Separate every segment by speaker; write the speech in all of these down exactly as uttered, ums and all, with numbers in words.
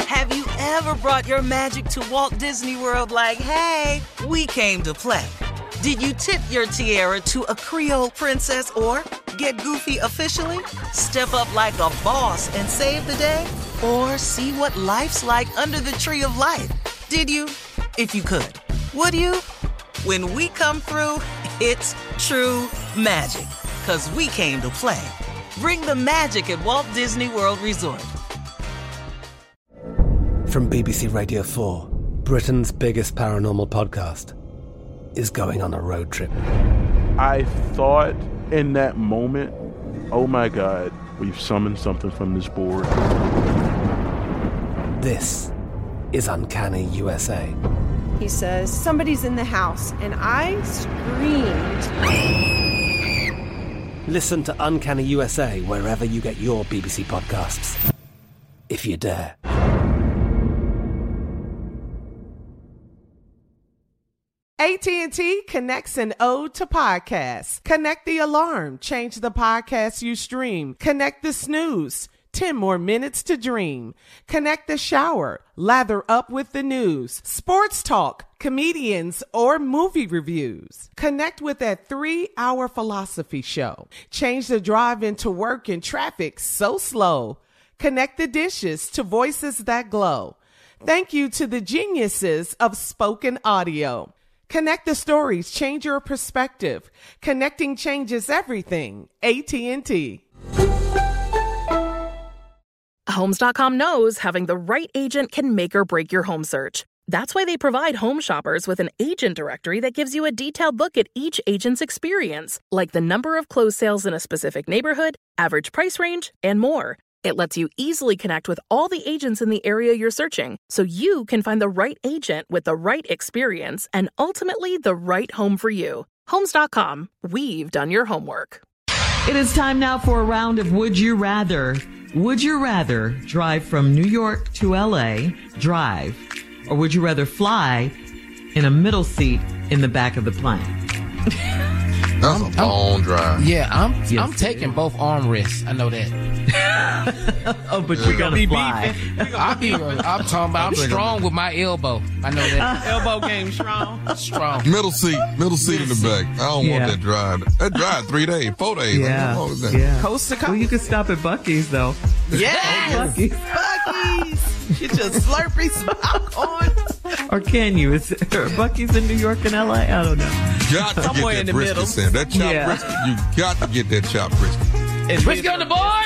Speaker 1: Have you ever brought your magic to Walt Disney World like, hey, we came to play? Did you tip your tiara to a Creole princess or get goofy officially? Step up like a boss and save the day? Or see what life's like under the tree of life? Did you? If you could. Would you? When we come through, it's true magic. 'Cause we came to play. Bring the magic at Walt Disney World Resort.
Speaker 2: From B B C Radio four, Britain's biggest paranormal podcast is going on a road trip.
Speaker 3: I thought in that moment, oh my God, we've summoned something from this board.
Speaker 2: This is Uncanny U S A.
Speaker 4: He says, somebody's in the house, and I screamed.
Speaker 2: Listen to Uncanny U S A wherever you get your B B C podcasts, if you dare.
Speaker 5: A T and T connects an ode to podcasts. Connect the alarm. Change the podcast you stream. Connect the snooze. ten more minutes to dream. Connect the shower. Lather up with the news. Sports talk, comedians, or movie reviews. Connect with that three-hour philosophy show. Change the drive into work in traffic so slow. Connect the dishes to voices that glow. Thank you to the geniuses of spoken audio. Connect the stories, change your perspective. Connecting changes everything. A T and T.
Speaker 6: Homes dot com knows having the right agent can make or break your home search. That's why they provide home shoppers with an agent directory that gives you a detailed look at each agent's experience, like the number of closed sales in a specific neighborhood, average price range, and more. It lets you easily connect with all the agents in the area you're searching, so you can find the right agent with the right experience and ultimately the right home for you. Homes dot com. We've done your homework.
Speaker 7: It is time now for a round of Would You Rather. Would you rather drive from New York to L A, drive, or would you rather fly in a middle seat in the back of the plane?
Speaker 8: That's a long drive.
Speaker 9: Yeah, I'm
Speaker 7: Yes,
Speaker 9: I'm taking both armrests. I know that.
Speaker 7: Oh, but you're gonna
Speaker 9: be
Speaker 7: fly.
Speaker 9: I'll be, I'm talking about I'm strong with my elbow. I know that.
Speaker 5: Elbow game strong.
Speaker 9: Strong.
Speaker 8: Middle seat, middle seat in the back. I don't
Speaker 7: Yeah.
Speaker 8: want that drive. That drive three days, four days.
Speaker 7: Yeah,
Speaker 8: How long is that?
Speaker 7: yeah.
Speaker 5: Coast to coast.
Speaker 7: Well, you could stop at Buc-ee's, though.
Speaker 5: Yes!
Speaker 7: Buc-ee's.
Speaker 5: Buc-ee's. Get your Slurpee some popcorn.
Speaker 7: Or can you? Is are Buc-ee's in New York and L A? I don't know.
Speaker 8: Got to
Speaker 5: Somewhere
Speaker 8: get
Speaker 5: in
Speaker 8: that
Speaker 5: the
Speaker 8: brisket,
Speaker 5: middle.
Speaker 8: Sam. That chopped
Speaker 7: Yeah.
Speaker 8: brisket, you got to get that chopped brisket.
Speaker 5: And
Speaker 9: Brisket on the board.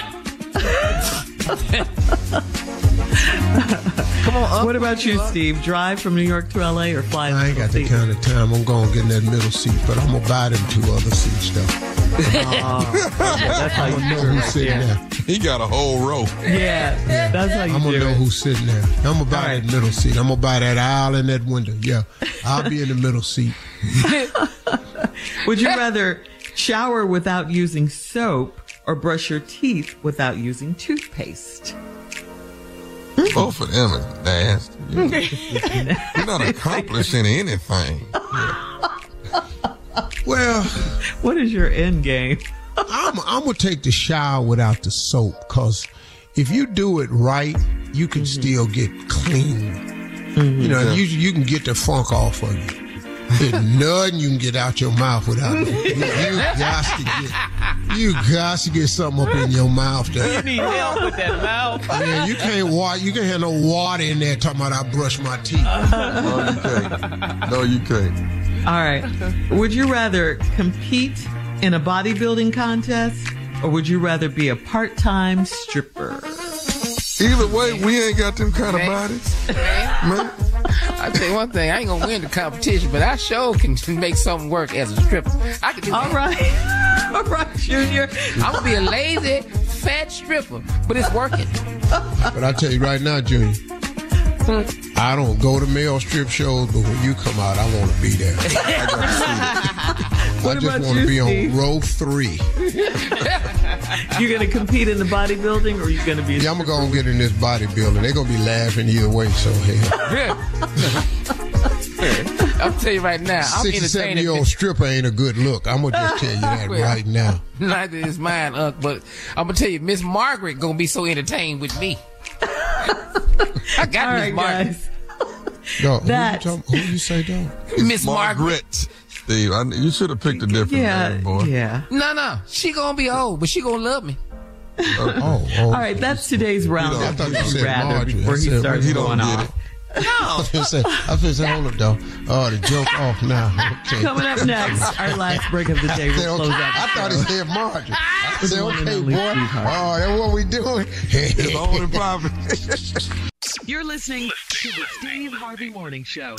Speaker 5: Come on, up.
Speaker 7: What about you, Steve? Drive from New York to L A or fly in the
Speaker 10: I ain't
Speaker 7: middle
Speaker 10: got the
Speaker 7: seat?
Speaker 10: kind of time I'm going to get in that middle seat, but I'm going to buy them two other seats, though.
Speaker 7: Oh, that's how
Speaker 10: I'm
Speaker 7: you
Speaker 10: going to
Speaker 7: do
Speaker 10: know
Speaker 7: it
Speaker 10: who's
Speaker 7: right
Speaker 10: sitting
Speaker 7: there.
Speaker 10: there.
Speaker 8: He got a whole row.
Speaker 7: Yeah, that's how you
Speaker 10: I'm going
Speaker 7: do
Speaker 10: to know
Speaker 7: it.
Speaker 10: who's sitting there. I'm going to buy
Speaker 7: All right.
Speaker 10: that middle seat. I'm going to buy that aisle and that window. Yeah, I'll be in the middle seat.
Speaker 7: Would you rather shower without using soap or brush your teeth without using toothpaste?
Speaker 8: Both of them is nasty. You're not accomplishing anything.
Speaker 10: Well,
Speaker 7: What is your end game?
Speaker 10: I'm, I'm going to take the shower without the soap, because if you do it right, you can still get clean. You know, you, you can get the funk off of you. There's nothing you can get out your mouth without it. You, you got to get, you got to get something up in your mouth there.
Speaker 5: You need help with that mouth.
Speaker 10: Man, you can't wa- You can't have no water in there talking about I brush my teeth.
Speaker 8: No, you can't. No, you can't.
Speaker 7: All right. Would you rather compete in a bodybuilding contest or would you rather be a part-time stripper?
Speaker 8: Either way, we ain't got them kind of
Speaker 9: Man.
Speaker 8: bodies.
Speaker 9: Man,
Speaker 8: Man.
Speaker 9: I tell you one thing, I ain't gonna win the competition, but I sure can make something work as a stripper. I can do
Speaker 7: All
Speaker 9: that.
Speaker 7: right. All right, Junior.
Speaker 9: I'm gonna be a lazy, fat stripper, but it's working.
Speaker 10: But I tell you right now, Junior, I don't go to male strip shows, but when you come out, I want to be there. I, got to see it. I just
Speaker 7: about
Speaker 10: want
Speaker 7: you,
Speaker 10: to be
Speaker 7: Steve?
Speaker 10: on row three.
Speaker 7: You're going to compete in the bodybuilding or are you going to be a
Speaker 10: Yeah, I'm going to get in this bodybuilding. They're going to be laughing either way, so hell.
Speaker 9: I'll tell you right now, I'm entertaining.
Speaker 10: sixty-seven-year-old stripper ain't a good look. I'm going to just tell you that
Speaker 9: Well,
Speaker 10: right now.
Speaker 9: Neither is mine, Unc, but I'm gonna tell you, Miss Margaret gonna be so entertained with me. I I got
Speaker 7: All
Speaker 9: Miss
Speaker 7: right,
Speaker 9: Margaret.
Speaker 7: guys.
Speaker 10: Dog, who, you
Speaker 7: That-
Speaker 10: talking, who you say, dog?
Speaker 9: Miss Margaret.
Speaker 8: Margaret. Steve, I, you should have picked a different
Speaker 7: Yeah,
Speaker 8: name, boy.
Speaker 7: yeah.
Speaker 9: No, no. She gonna be old, but she gonna love me.
Speaker 10: Oh, oh.
Speaker 7: All right, that's today's round.
Speaker 8: know,
Speaker 10: I
Speaker 7: of
Speaker 10: thought you
Speaker 7: Would You
Speaker 10: said
Speaker 7: Rather
Speaker 10: Marjorie.
Speaker 7: before
Speaker 10: I
Speaker 7: he
Speaker 10: said,
Speaker 7: starts
Speaker 8: he don't
Speaker 7: going
Speaker 8: get
Speaker 7: off.
Speaker 8: it.
Speaker 10: I was gonna say, I was gonna say, hold up, dog. Oh, the joke off now. Okay.
Speaker 7: Coming up next, our last break of the day
Speaker 10: I
Speaker 7: will
Speaker 10: said,
Speaker 7: close
Speaker 10: okay.
Speaker 7: out.
Speaker 10: I thought he said Marjorie. I said,
Speaker 7: one and
Speaker 10: okay,
Speaker 7: only
Speaker 10: boy.
Speaker 7: sweetheart.
Speaker 10: Oh, that's what we doing.
Speaker 8: It's only problem.
Speaker 11: You're listening to the Steve Harvey Morning Show.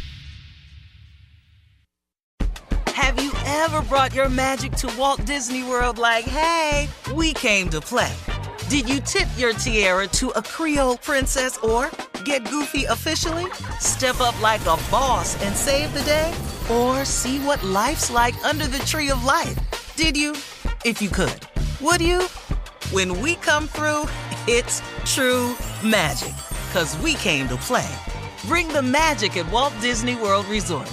Speaker 1: Have you ever brought your magic to Walt Disney World like, hey, we came to play? Did you tip your tiara to a Creole princess or get goofy officially? Step up like a boss and save the day? Or see what life's like under the tree of life? Did you? If you could. Would you? When we come through, it's true magic. 'Cause we came to play. Bring the magic at Walt Disney World Resort.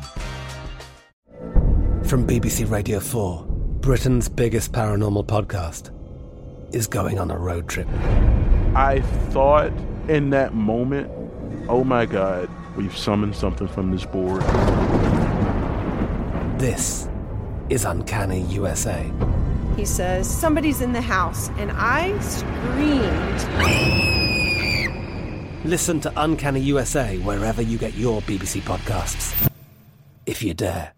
Speaker 2: From B B C Radio four, Britain's biggest paranormal podcast is going on a road trip.
Speaker 3: I thought in that moment, oh my God, we've summoned something from this board.
Speaker 2: This is Uncanny U S A.
Speaker 4: He says, somebody's in the house, and I screamed.
Speaker 2: Listen to Uncanny U S A wherever you get your B B C podcasts, if you dare.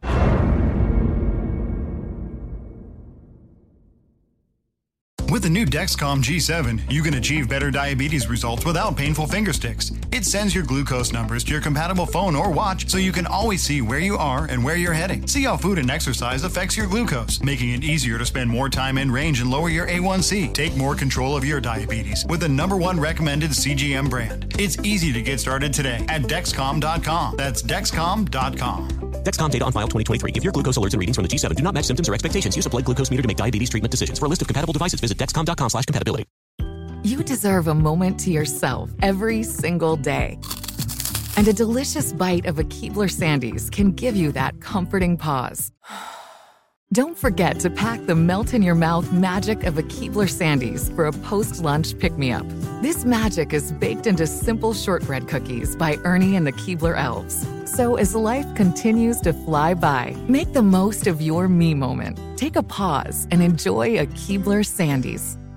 Speaker 12: With the new Dexcom G seven, you can achieve better diabetes results without painful finger sticks. It sends your glucose numbers to your compatible phone or watch so you can always see where you are and where you're heading. See how food and exercise affects your glucose, making it easier to spend more time in range and lower your A one C. Take more control of your diabetes with the number one recommended C G M brand. It's easy to get started today at Dexcom dot com. That's Dexcom dot com.
Speaker 13: Dexcom data on file twenty twenty-three. If your glucose alerts and readings from the G seven do not match symptoms or expectations, use a blood glucose meter to make diabetes treatment decisions. For a list of compatible devices, visit Dexcom dot com slash compatibility.
Speaker 14: You deserve a moment to yourself every single day. And a delicious bite of a Keebler Sandies can give you that comforting pause. Don't forget to pack the melt-in-your-mouth magic of a Keebler Sandies for a post-lunch pick-me-up. This magic is baked into simple shortbread cookies by Ernie and the Keebler Elves. So as life continues to fly by, make the most of your me moment. Take a pause and enjoy a Keebler Sandies.